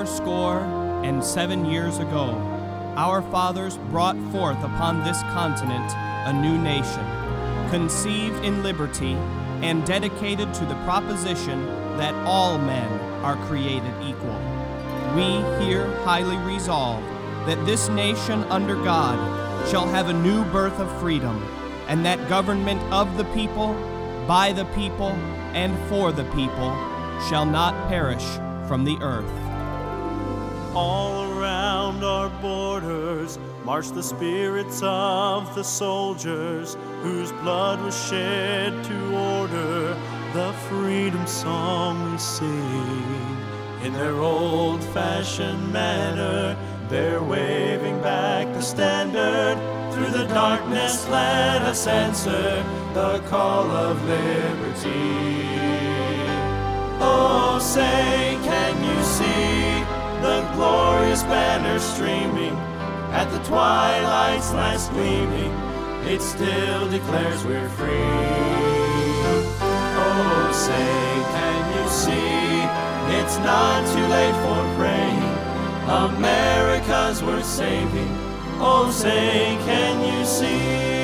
407 years ago, our fathers brought forth upon this continent a new nation, conceived in liberty and dedicated to the proposition that all men are created equal. We here highly resolve that this nation under God shall have a new birth of freedom, and that government of the people, by the people, and for the people shall not perish from the earth. All around our borders march the spirits of the soldiers whose blood was shed to order the freedom song we sing. In their old-fashioned manner, they're waving back the standard. Through the darkness let us answer the call of liberty. Oh, say, can you see the glorious banner streaming at the twilight's last gleaming? It still declares we're free. Oh, say, can you see it's not too late for praying? America's worth saving. Oh, say, can you see?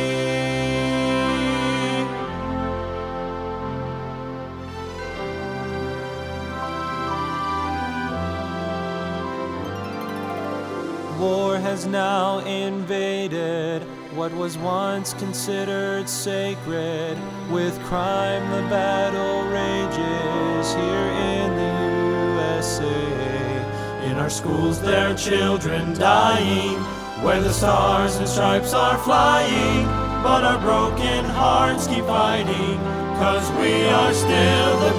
War has now invaded what was once considered sacred. With crime the battle rages here in the USA. In our schools there are children dying, where the stars and stripes are flying, but our broken hearts keep fighting, 'cause we are still the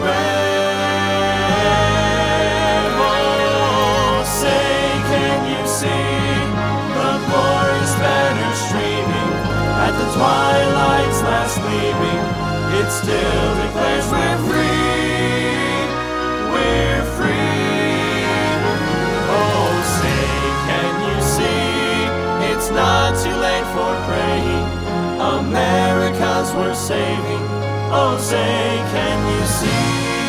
brave. Oh, say, can you see the glorious banner streaming at the twilight's last gleaming? It still declares we're free, we're free. Oh, say, can you see it's not too late for praying? America's worth saving. Oh, say, can you see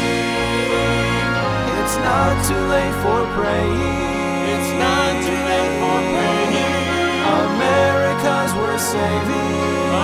it's not too late for praying? It's not too late for praying. America's worth saving.